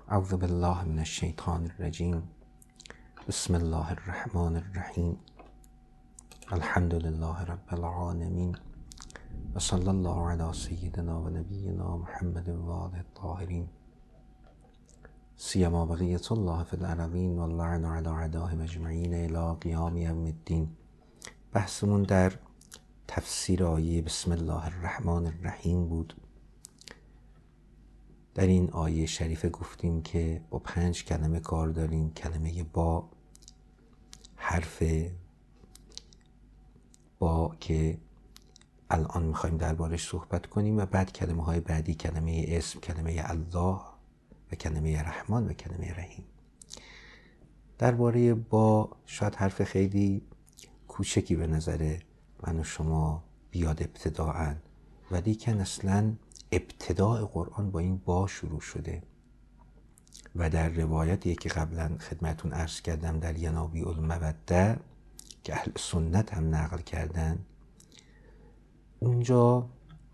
اعوذ بالله من الشیطان الرجیم. بسم الله الرحمن الرحیم. الحمد لله رب العالمین و صلی الله علی سیدنا و نبینا محمد و آله الطاهرین سیما بقیة الله فی الارضین و اللعن علی اعدائهم اجمعین الی قیام یوم الدین. بحثمون در تفسیر آیه بسم الله الرحمن الرحیم بود. در این آیه شریفه گفتیم که با 5 کلمه کار داریم. کلمه با، حرف با که الان میخوایم دربارش صحبت کنیم، و بعد کلمه های بعدی، کلمه اسم، کلمه الله و کلمه رحمان و کلمه رحیم. درباره با شاید حرف خیلی کوچکی به نظر من و شما بیاد ابتداعا، ولی که اصلا ابتداء قرآن با این با شروع شده و در روایتی که قبلا خدمتون عرض کردم در ینابیع الموده که اهل سنت هم نقل کردن، اونجا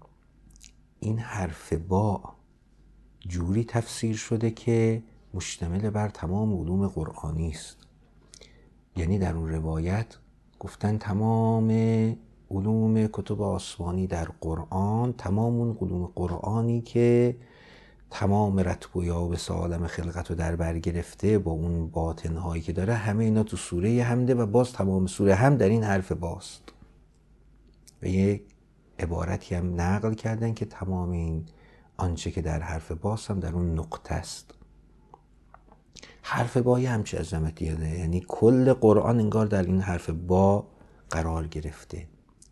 این حرف با جوری تفسیر شده که مشتمل بر تمام علوم قرآنی است. یعنی در اون روایت گفتن تمام علوم کتب آسمانی در قرآن، تمام اون علوم قرآنی که تمام رتب و یابس عالم خلقت رو در بر گرفته با اون باطنهایی که داره، همه اینا تو سوره حمده و باز تمام سوره هم در این حرف باست. و یک عبارتی هم نقل کردن که تمام این آنچه که در حرف باست هم در اون نقطه است. حرف با یه همچه عظمتیه، یعنی کل قرآن انگار در این حرف با قرار گرفته.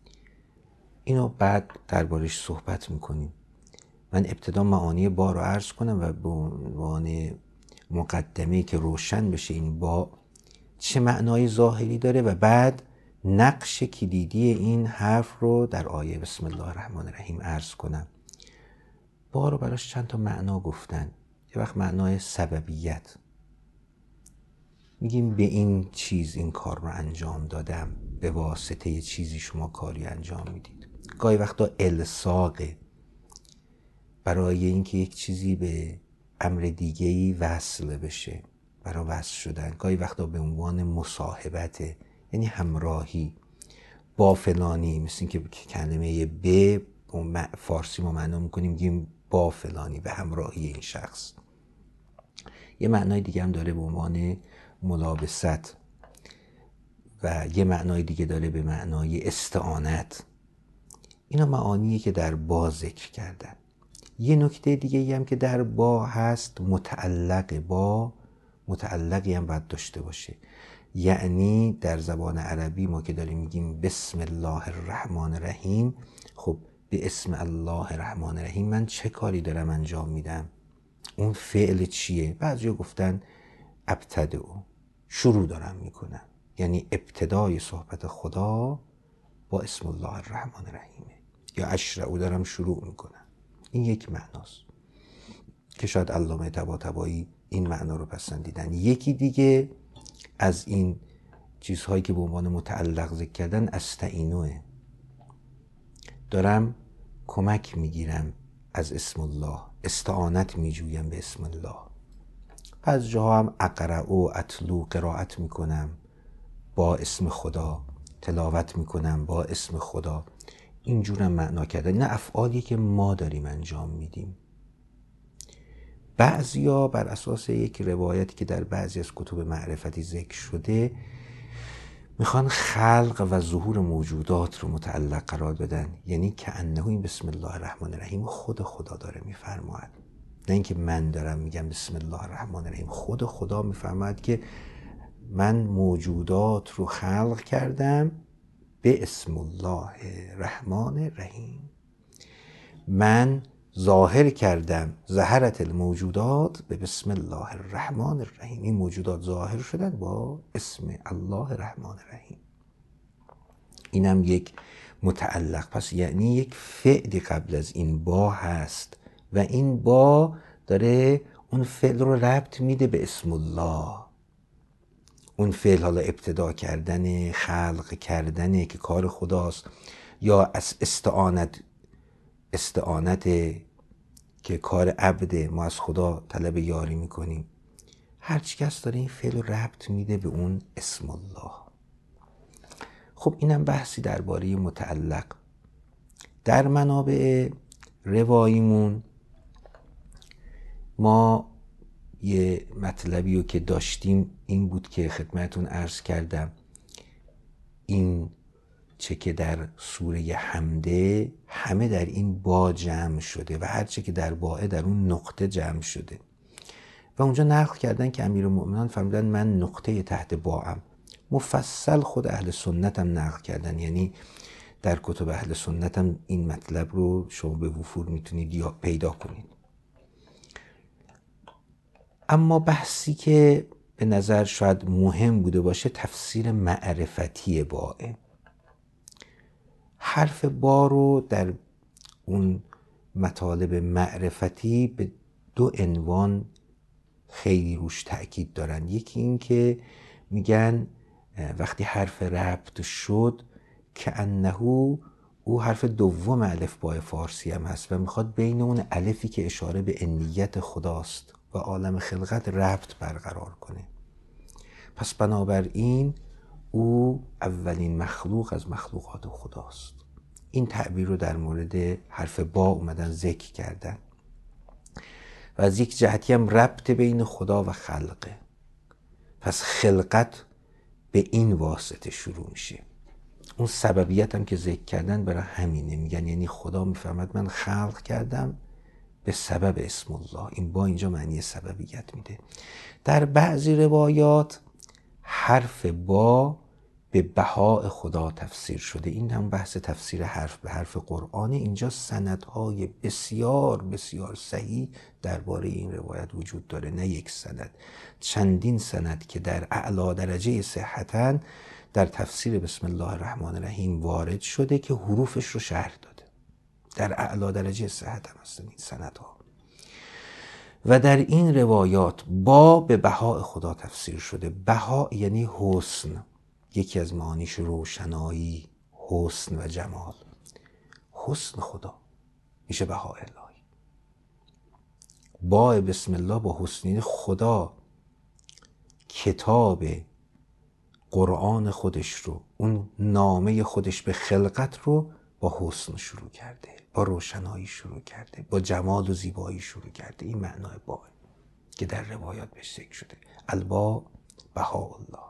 اینو بعد دربارش صحبت میکنیم. من ابتدا معانی با رو عرض کنم و به عنوان مقدمه که روشن بشه این با چه معنای ظاهری داره، و بعد نقش کلیدی این حرف رو در آیه بسم الله الرحمن الرحیم عرض کنم. با رو براش چند تا معنا گفتن. یه وقت معنای سببیت، میگیم به این چیز این کار رو انجام دادم، به واسطه یه چیزی شما کاری انجام میدید. گاهی وقتا الصاقه، برای اینکه یک چیزی به امر دیگه‌ای وصل بشه، برای وصل شدن. گاهی وقتا به عنوان مصاحبته، یعنی همراهی با فلانی، مثل اینکه کلمه به فارسی ما معنا میکنیم میگیم با فلانی، به همراهی این شخص. یه معنای دیگه هم داره به عنوان ملابست، و یه معنای دیگه داره به معنای استعانت. اینا معانیه که در با ذکر کردن. یه نکته دیگه هم که در با هست، متعلق با، متعلقی هم باید داشته باشه. یعنی در زبان عربی ما که داریم میگیم بسم الله الرحمن الرحیم، خب به اسم الله الرحمن الرحیم من چه کاری دارم انجام میدم؟ اون فعل چیه؟ بعضیا گفتن ابتدأ، شروع دارم میکنم. یعنی ابتدای صحبت خدا با اسم الله الرحمن الرحیمه، یا اشرع دارم شروع میکنم. این یک معناست که شاید علامه طباطبایی این معنا رو پسندیدن. یکی دیگه از این چیزهایی که به عنوان متعلق ذکر کردن استعینوه، دارم کمک میگیرم از اسم الله، استعانت میجویم به اسم الله. بعض جاها هم اقرأ و اتلو، قرائت میکنم با اسم خدا، تلاوت میکنم با اسم خدا. اینجورم معنا کردن. نه افعالی که ما داریم انجام میدیم. بعضیا بر اساس یک روایتی که در بعضی از کتب معرفتی ذکر شده میخوان خلق و ظهور موجودات رو متعلق قرار بدن. یعنی که انه این بسم الله الرحمن الرحیم خود خدا داره میفرماید، نه اینکه من دارم میگم بسم الله الرحمن الرحیم. خود خدا میفرماید که من موجودات رو خلق کردم به اسم الله الرحمن الرحیم. من ظاهر کردم، ظهرت الموجودات به بسم الله الرحمن الرحیم. این موجودات ظاهر شدن با اسم الله الرحمن الرحیم. اینم یک متعلق. پس یعنی یک فعلی قبل از این با هست و این با داره اون فعل رو ربط میده به اسم الله. اون فعل حالا ابتدا کردن، خلق کردنه که کار خداست، یا از استعانت که کار عبده، ما از خدا طلب یاری میکنیم، هر چی کس داره این فعل رو ربط میده به اون اسم الله. خب اینم بحثی درباره متعلق. در منابع رواییمون ما یه مطلبی رو که داشتیم این بود که خدمتون عرض کردم، این چه که در سوره حمده همه در این با جمع شده و هر چه که در باء در اون نقطه جمع شده و اونجا نقل کردن که امیرالمؤمنین فرمودن من نقطه تحت باءم. مفصل خود اهل سنت هم نقل کردن، یعنی در کتب اهل سنت هم این مطلب رو شما به وفور میتونید یا پیدا کنید. اما بحثی که به نظر شاید مهم بوده باشه تفسیر معرفتی باء. حرف با رو در اون مطالب معرفتی به دو عنوان خیلی روش تأکید دارن. یکی این که میگن وقتی حرف ربط شد که انه او حرف دوم الفبای فارسی هم هست و میخواد بین اون الفی که اشاره به انیت خداست و عالم خلقت ربط برقرار کنه. پس بنابراین او اولین مخلوق از مخلوقات خداست. این تعبیر رو در مورد حرف با اومدن ذکر کردن و از یک جهتی هم ربط بین خدا و خلقه. پس خلقت به این واسطه شروع میشه. اون سببیت هم که ذکر کردن برای همینه، میگن یعنی خدا میفهمد من خلق کردم به سبب اسم الله. این با اینجا معنی سببیت میده. در بعضی روایات حرف با به بهاء خدا تفسیر شده. این هم بحث تفسیر حرف به حرف قرآن. اینجا سندهای بسیار بسیار صحیح درباره این روایت وجود داره، نه یک سند، چندین سند که در اعلی درجه صحتاً در تفسیر بسم الله الرحمن الرحیم وارد شده که حروفش رو شرح داده. در اعلی درجه صحت هم هستن این سندها. و در این روایات با به بهاء خدا تفسیر شده. بها یعنی حسن، یکی از معانیش روشنایی، حسن و جمال. حسن خدا میشه بهاء الهی. با بسم الله با حسنین خدا کتاب قرآن خودش رو، اون نامه خودش به خلقت رو با حسن شروع کرده، با روشنایی شروع کرده، با جمال و زیبایی شروع کرده. این معنای با که در روایات بهش ذکر شده، البا بهاء الله،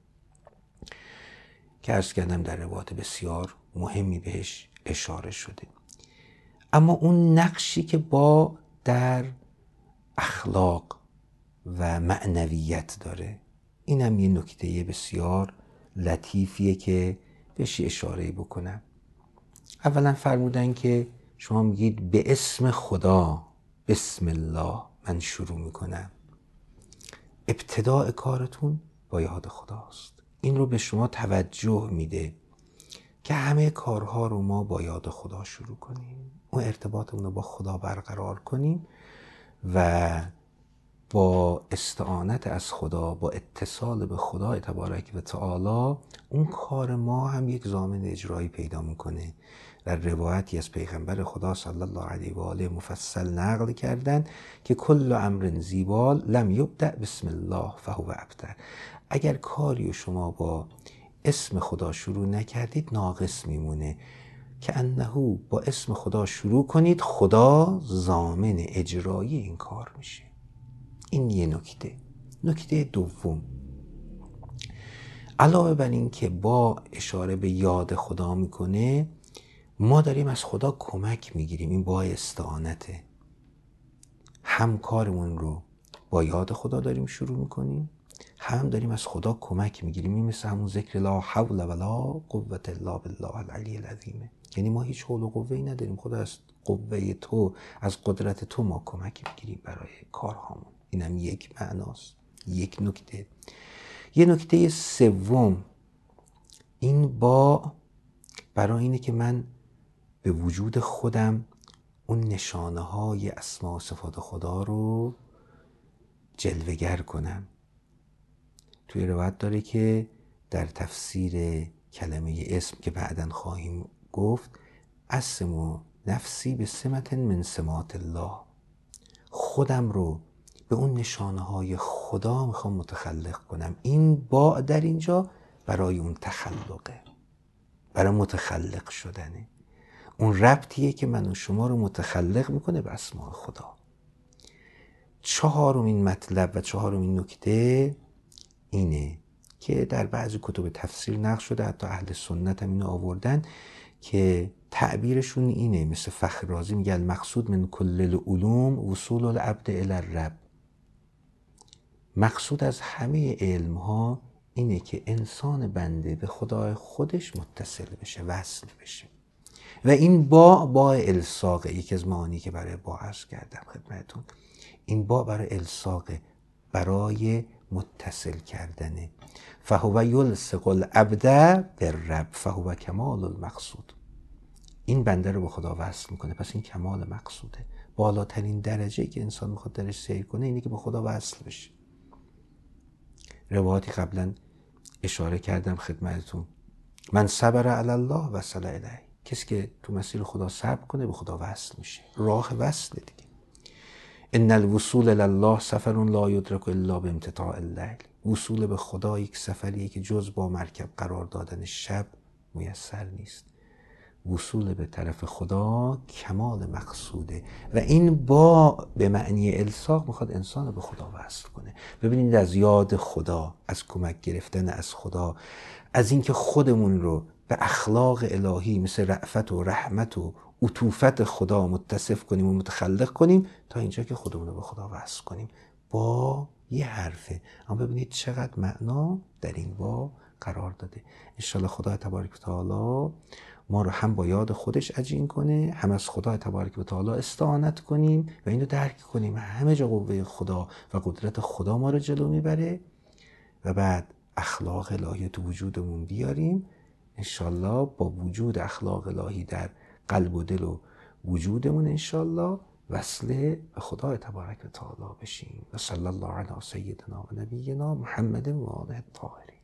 که عرض کردم در روایات بسیار مهمی بهش اشاره شده. اما اون نقشی که با در اخلاق و معنویت داره، این هم یه نکته بسیار لطیفیه که بهش اشاره بکنم. اولا فرمودن که شما میگید به اسم خدا، بسم الله من شروع میکنم. ابتداء کارتون با یاد خداست. این رو به شما توجه میده که همه کارها رو ما با یاد خدا شروع کنیم، اون ارتباطمون رو با خدا برقرار کنیم و با استعانت از خدا، با اتصال به خدا تبارک و تعالی، اون کار ما هم یک ضامن اجرایی پیدا میکنه. در روایتی از پیغمبر خدا صلی الله علیه و آله مفصل نقل کردن که کل امر زیبال لم یبدأ بسم الله فهو ابتر. اگر کاری شما با اسم خدا شروع نکردید ناقص میمونه. که انهو با اسم خدا شروع کنید، خدا ضامن اجرایی این کار میشه. این یه نکته. نکته دوم، علاوه بر این که با اشاره به یاد خدا میکنه، ما داریم از خدا کمک میگیریم. این با استعانته. هم کارمون رو با یاد خدا داریم شروع میکنیم، هم داریم از خدا کمک میگیریم. این مثل همون ذکر لا حول ولا قوة الا بالله العلی العظیم. یعنی ما هیچ حول و قوه‌ای نداریم، خدا از قوه تو، از قدرت تو ما کمک میگیریم برای کارهامون. اینم یک معناست، یک نکته. یه نکته سوم، این با برای اینه که من به وجود خودم اون نشانه های اسما و صفات خدا رو جلوگر کنم. توی روایت داره که در تفسیر کلمه اسم که بعداً خواهیم گفت، اسم و نفسی به سمت من سمات الله، خودم رو به اون نشانه های خدا میخوام متخلق کنم. این با در اینجا برای اون تخلقه، برای متخلق شدنه. اون ربطیه که من و شما رو متخلق میکنه به اسماء خدا. چهارمین مطلب و چهارمین نکته اینه که در بعضی کتب تفسیر نقل شده، حتی اهل سنت هم اینو آوردن، که تعبیرشون اینه، مثل فخر رازی میگه المقصود من کل العلوم وصول العبد الی الرب. مقصود از همه علم ها اینه که انسان بنده به خدای خودش متصل بشه، وصل بشه. و این با الساقه، یکی از معانی که برای با عرض کردم خدمتون، این با برای الساقه، برای متصل کردنه. فهو یلصق العبد بالرب فهو کمال المقصود. این بنده رو به خدا وصل میکنه، پس این کمال مقصوده. بالاترین درجه که انسان میخواد درش سیر کنه اینه که به خدا وصل بشه. روایاتی قبلا اشاره کردم خدمتتون، من صبر علی الله وصل الیه. کسی که تو مسیر خدا صبر کنه به خدا وصل میشه. راه وصل دیگه. ان الوصول الی الله سفر لا یدرک الا بامتطاع اللیل. وصول به خدا یک سفریه که جز با مرکب قرار دادن شب میسر نیست. وصول به طرف خدا کمال مقصوده و این با به معنی الساق میخواد انسان به خدا وصل کنه. ببینید از یاد خدا، از کمک گرفتن از خدا، از اینکه خودمون رو به اخلاق الهی مثل رأفت و رحمت و عطوفت خدا متصف کنیم و متخلق کنیم تا اینجا که خودمون رو به خدا وصل کنیم. با یه حرفه، اما ببینید چقدر معنا در این با قرار داده. انشالله خدا تبارک و تعالی ما رو هم با یاد خودش عجین کنه، هم از خدا تبارک و تعالی استعانت کنیم و اینو درک کنیم همه جا قوه خدا و قدرت خدا ما رو جلو میبره و بعد اخلاق الهی تو وجودمون بیاریم. انشالله با وجود اخلاق الهی در قلب و دل و وجودمون انشالله وصل به خدا تبارک و تعالی بشیم. و صلی الله علی سیدنا و نبینا محمد و آله الطاهرین.